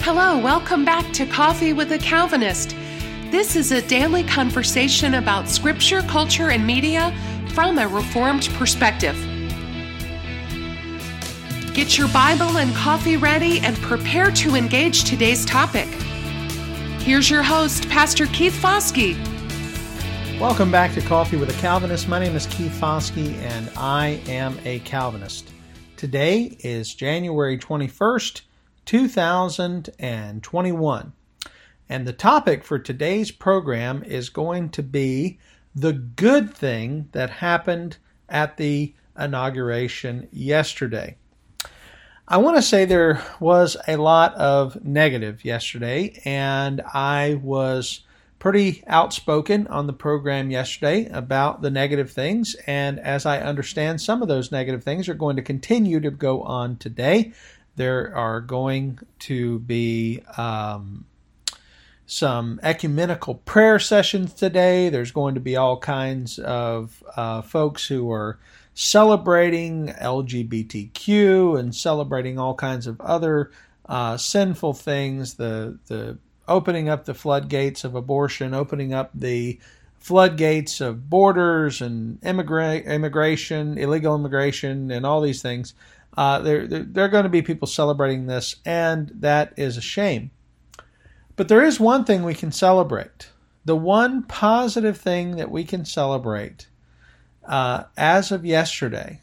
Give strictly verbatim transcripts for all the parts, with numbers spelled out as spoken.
Hello, welcome back to Coffee with a Calvinist. This is a daily conversation about scripture, culture, and media from a Reformed perspective. Get your Bible and coffee ready and prepare to engage today's topic. Here's your host, Pastor Keith Foskey. Welcome back to Coffee with a Calvinist. My name is Keith Foskey, and I am a Calvinist. Today is January twenty-first, two thousand twenty-one, and the topic for today's program is going to be the good thing that happened at the inauguration yesterday. I want to say there was a lot of negative yesterday, and I was pretty outspoken on the program yesterday about the negative things, and as I understand, some of those negative things are going to continue to go on today. There are going to be um, some ecumenical prayer sessions today. There's going to be all kinds of uh, folks who are celebrating L G B T Q and celebrating all kinds of other uh, sinful things. The the opening up the floodgates of abortion, opening up the floodgates of borders and immigra- immigration, illegal immigration, and all these things. Uh, there, there, there are going to be people celebrating this, and that is a shame. But there is one thing we can celebrate. The one positive thing that we can celebrate uh, as of yesterday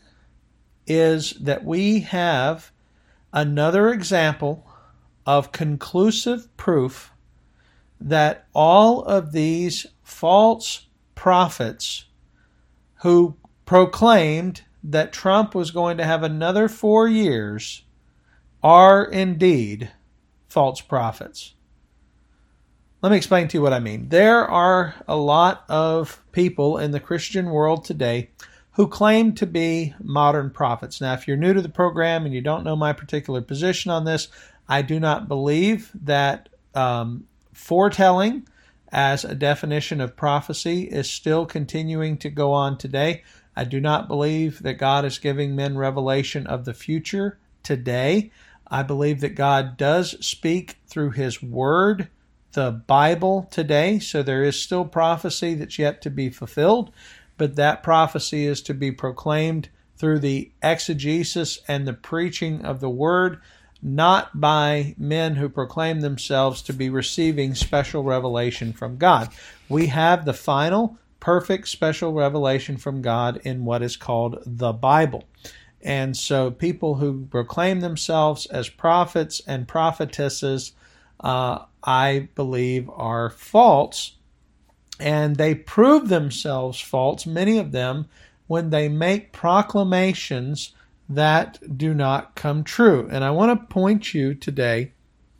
is that we have another example of conclusive proof that all of these false prophets who proclaimed that Trump was going to have another four years are indeed false prophets. Let me explain to you what I mean. There are a lot of people in the Christian world today who claim to be modern prophets. Now, if you're new to the program and you don't know my particular position on this, I do not believe that um, foretelling as a definition of prophecy is still continuing to go on today. I do not believe that God is giving men revelation of the future today. I believe that God does speak through His Word, the Bible, today. So there is still prophecy that's yet to be fulfilled, but that prophecy is to be proclaimed through the exegesis and the preaching of the Word, not by men who proclaim themselves to be receiving special revelation from God. We have the final, perfect special revelation from God in what is called the Bible. And so people who proclaim themselves as prophets and prophetesses, uh, I believe, are false. And they prove themselves false, many of them, when they make proclamations that do not come true. And I want to point you today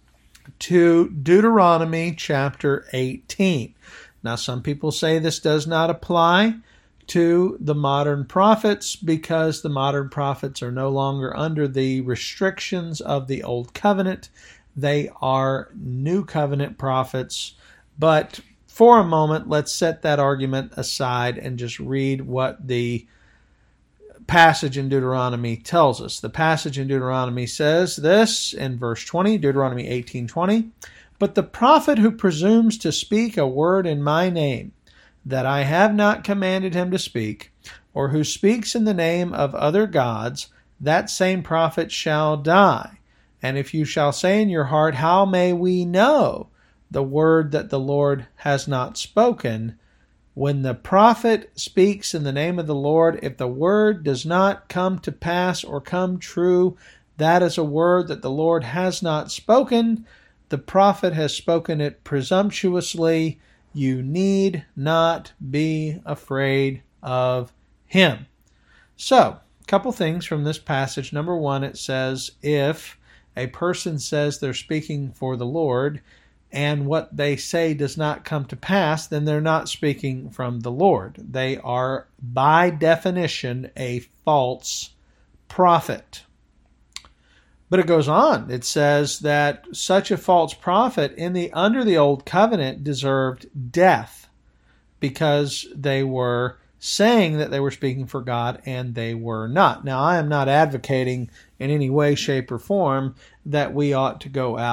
to Deuteronomy chapter eighteen. Now, some people say this does not apply to the modern prophets because the modern prophets are no longer under the restrictions of the Old Covenant. They are New Covenant prophets. But for a moment, let's set that argument aside and just read what the passage in Deuteronomy tells us. The passage in Deuteronomy says this in verse twenty, Deuteronomy eighteen twenty, "But the prophet who presumes to speak a word in my name that I have not commanded him to speak, or who speaks in the name of other gods, that same prophet shall die. And if you shall say in your heart, how may we know the word that the Lord has not spoken? When the prophet speaks in the name of the Lord, if the word does not come to pass or come true, that is a word that the Lord has not spoken. The prophet has spoken it presumptuously. You need not be afraid of him." So, a couple things from this passage. Number one, it says if a person says they're speaking for the Lord, and what they say does not come to pass, then they're not speaking from the Lord. They are, by definition, a false prophet. But it goes on. It says that such a false prophet in the under the Old Covenant deserved death because they were saying that they were speaking for God and they were not. Now, I am not advocating in any way, shape, or form that we ought to go out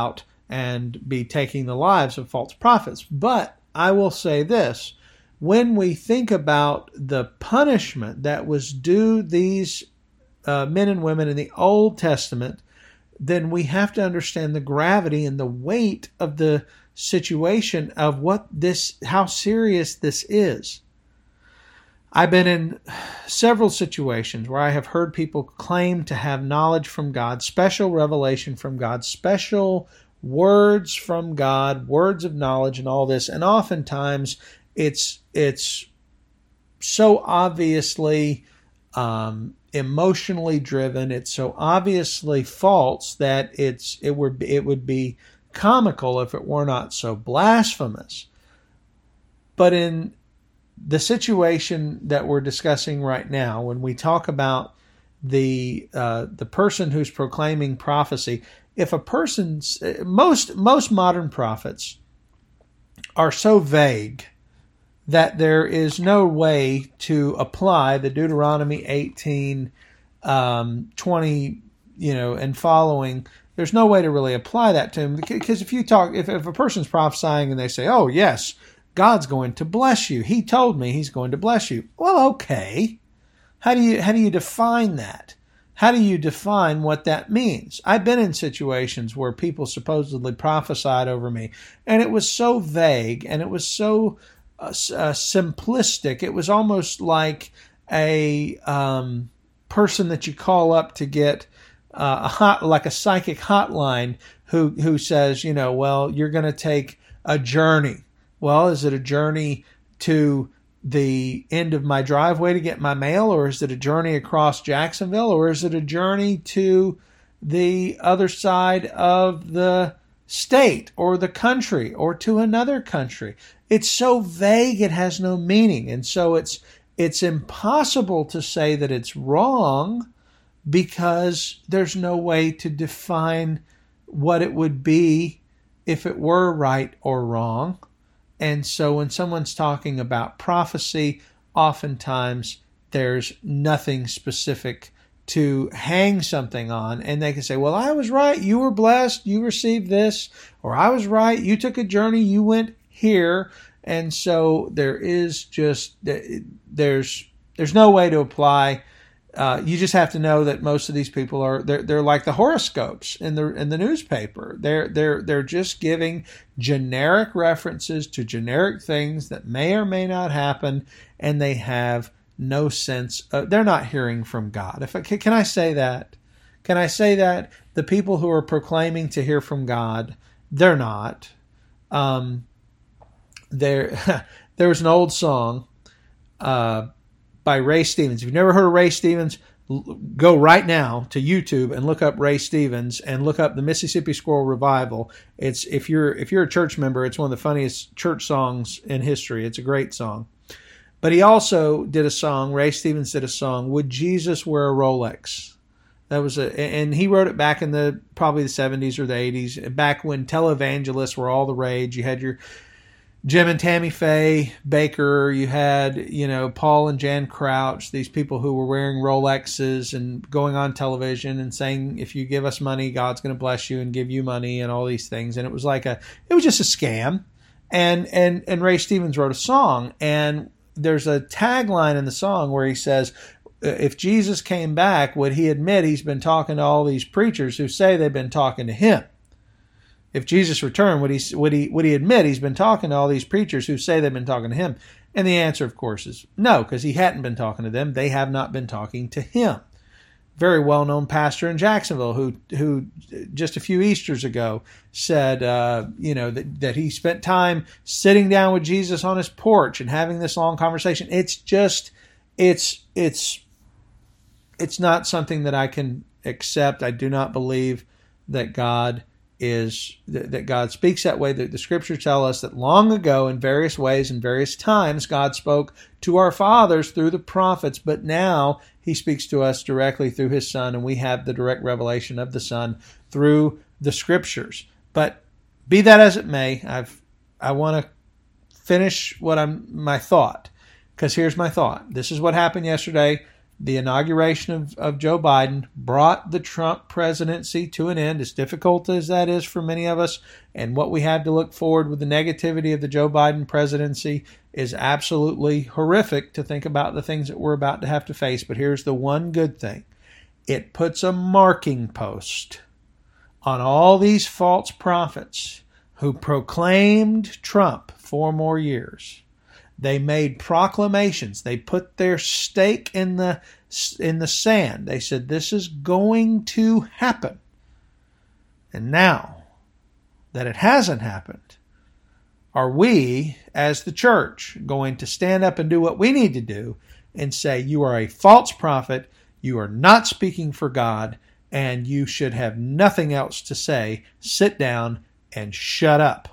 and be taking the lives of false prophets. But I will say this, when we think about the punishment that was due these uh, men and women in the Old Testament, then we have to understand the gravity and the weight of the situation of what this, how serious this is. I've been in several situations where I have heard people claim to have knowledge from God, special revelation from God, special words from God, words of knowledge and all this. And oftentimes it's it's so obviously um, emotionally driven. It's so obviously false that it's it would it would be comical if it were not so blasphemous. But in the situation that we're discussing right now, when we talk about the uh, the person who's proclaiming prophecy, if a person's most most modern prophets are so vague that there is no way to apply the Deuteronomy eighteen, um, twenty, you know, and following. There's no way to really apply that to them, because if you talk, if, if a person's prophesying and they say, "Oh yes, God's going to bless you. He told me He's going to bless you." Well, okay. How do you how do you define that? How do you define what that means? I've been in situations where people supposedly prophesied over me, and it was so vague and it was so uh, uh, simplistic. It was almost like a um, person that you call up to get uh, a hot, like a psychic hotline, who who says, you know, well, you're going to take a journey. Well, is it a journey to the end of my driveway to get my mail, or is it a journey across Jacksonville, or is it a journey to the other side of the state or the country or to another country? It's so vague, it has no meaning. And so it's it's impossible to say that it's wrong, because there's no way to define what it would be if it were right or wrong. And so when someone's talking about prophecy, oftentimes there's nothing specific to hang something on. And they can say, well, I was right, you were blessed, you received this, or I was right, you took a journey, you went here. And so there is just, there's there's no way to apply. Uh, you just have to know that most of these people are they're they're like the horoscopes in the in the newspaper. They're they're they're just giving generic references to generic things that may or may not happen, and they have no sense. Of, they're not hearing from God. If I, can I say that? Can I say that the people who are proclaiming to hear from God, they're not. Um, there there was an old song. Uh, by Ray Stevens. If you've never heard of Ray Stevens, go right now to YouTube and look up Ray Stevens and look up the Mississippi Squirrel Revival. It's if you're if you're a church member, it's one of the funniest church songs in history. It's a great song. But he also did a song, Ray Stevens did a song, Would Jesus Wear a Rolex? That was a, and he wrote it back in the probably the seventies or the eighties, back when televangelists were all the rage. You had your Jim and Tammy Faye Baker, you had, you know, Paul and Jan Crouch, these people who were wearing Rolexes and going on television and saying, if you give us money, God's going to bless you and give you money and all these things. And it was like a, it was just a scam. And, and, and Ray Stevens wrote a song, and there's a tagline in the song where he says, if Jesus came back, would he admit he's been talking to all these preachers who say they've been talking to him? If Jesus returned, would he would he would he admit he's been talking to all these preachers who say they've been talking to him? And the answer, of course, is no, because he hadn't been talking to them. They have not been talking to him. Very well-known pastor in Jacksonville who who just a few Easters ago said, uh, you know, that, that he spent time sitting down with Jesus on his porch and having this long conversation. It's just, it's it's it's not something that I can accept. I do not believe that God is that God speaks that way. That the scriptures tell us that long ago, in various ways and various times, God spoke to our fathers through the prophets, but now he speaks to us directly through his Son, and we have the direct revelation of the Son through the scriptures. But be that as it may, I've I want to finish what I'm my thought, because here's my thought. This is what happened yesterday. the inauguration of, of Joe Biden brought the Trump presidency to an end, as difficult as that is for many of us. And what we have to look forward with the negativity of the Joe Biden presidency is absolutely horrific to think about the things that we're about to have to face. But here's the one good thing. It puts a marking post on all these false prophets who proclaimed Trump four more years. They made proclamations. They put their stake in the in the sand. They said, this is going to happen. And now that it hasn't happened, are we, as the church, going to stand up and do what we need to do and say, you are a false prophet, you are not speaking for God, and you should have nothing else to say. Sit down and shut up.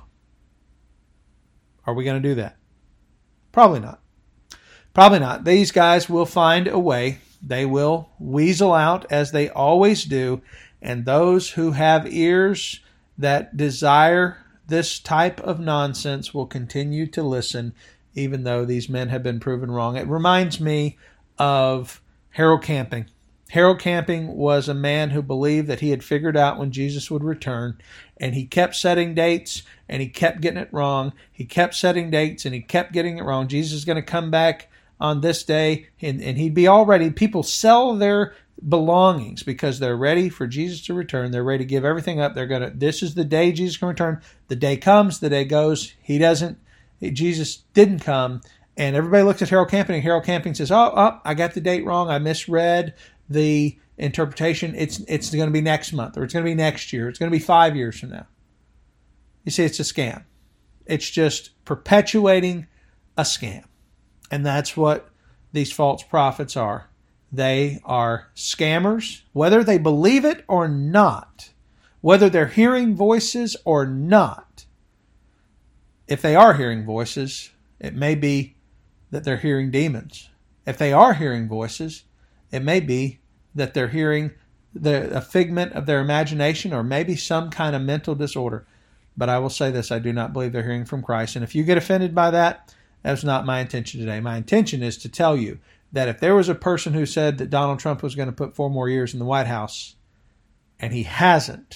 Are we going to do that? Probably not. Probably not. These guys will find a way. They will weasel out as they always do. And those who have ears that desire this type of nonsense will continue to listen, even though these men have been proven wrong. It reminds me of Harold Camping. Harold Camping was a man who believed that he had figured out when Jesus would return, and he kept setting dates, and he kept getting it wrong. He kept setting dates, and he kept getting it wrong. Jesus is going to come back on this day, and, and he'd be all ready. People sell their belongings because they're ready for Jesus to return. They're ready to give everything up. They're going to, this is the day Jesus can return. The day comes, the day goes. He doesn't, Jesus didn't come. And everybody looks at Harold Camping, and Harold Camping says, oh, oh, I got the date wrong. I misread the interpretation. It's it's going to be next month, or it's going to be next year. It's going to be five years from now. You see, it's a scam. It's just perpetuating a scam. And that's what these false prophets are. They are scammers, whether they believe it or not, whether they're hearing voices or not. If they are hearing voices, it may be that they're hearing demons. If they are hearing voices, it may be that they're hearing the, a figment of their imagination, or maybe some kind of mental disorder. But I will say this, I do not believe they're hearing from Christ. And if you get offended by that, that's not my intention today. My intention is to tell you that if there was a person who said that Donald Trump was going to put four more years in the White House, and he hasn't,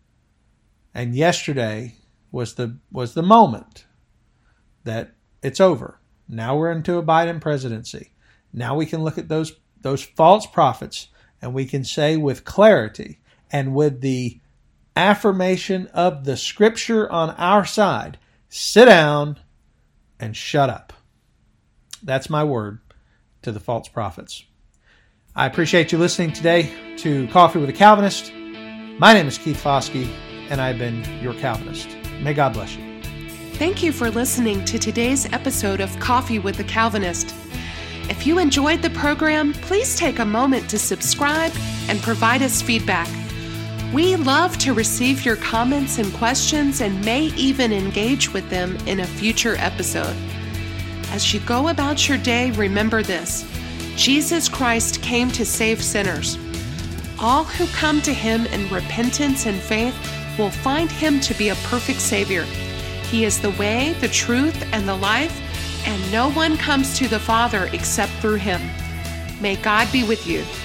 and yesterday was the was the moment that it's over. Now we're into a Biden presidency. Now we can look at those those false prophets, and we can say with clarity and with the affirmation of the Scripture on our side, sit down and shut up. That's my word to the false prophets. I appreciate you listening today to Coffee with a Calvinist. My name is Keith Foskey, and I've been your Calvinist. May God bless you. Thank you for listening to today's episode of Coffee with a Calvinist. If you enjoyed the program, please take a moment to subscribe and provide us feedback. We love to receive your comments and questions, and may even engage with them in a future episode. As you go about your day, remember this: Jesus Christ came to save sinners. All who come to Him in repentance and faith will find Him to be a perfect Savior. He is the way, the truth, and the life, and no one comes to the Father except through Him. May God be with you.